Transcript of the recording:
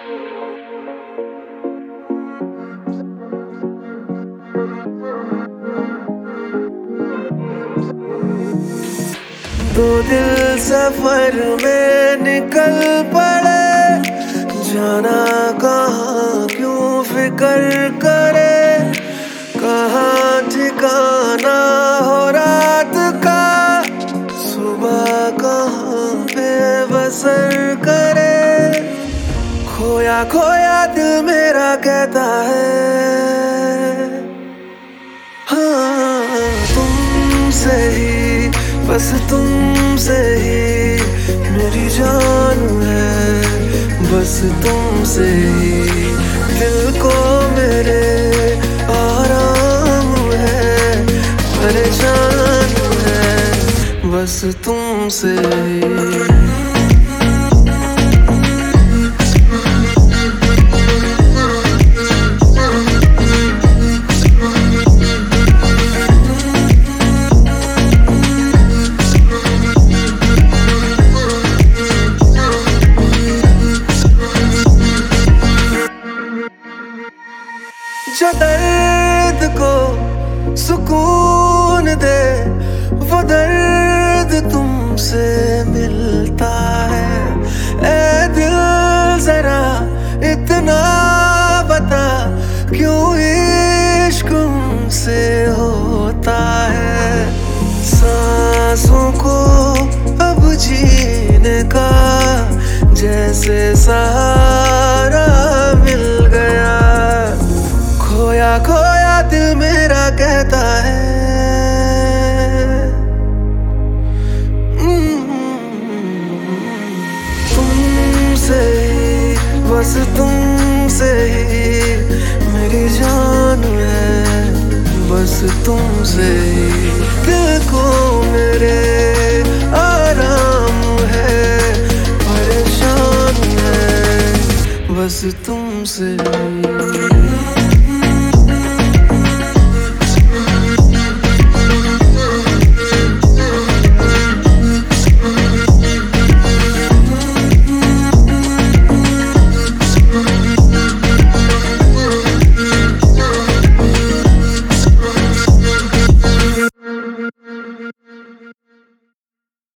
दो दिल सफर में निकल पड़े, जाना कहाँ क्यों फिक्र करे, कहाँ ठिकाना हो रात का, सुबह कहाँ पे बसर करे। खोया खोया दिल मेरा कहता है, हाँ तुमसे ही, बस तुमसे ही मेरी जान है, बस तुमसे ही दिल को मेरे आराम है, परेशान है, बस तुमसे ही। जो दर्द को सुकून दे, वो दर्द तुमसे मिलता है। ऐ दिल जरा इतना बता, क्यों इश्क उनसे होता है। सांसों को अब जीने का जैसे सहारा मिल गया, खोया खोया दिल मेरा कहता है, तुमसे ही, बस तुमसे ही मेरी जान है, बस तुमसे ही दिल को मेरे आराम है, परेशान है, बस तुमसे ही।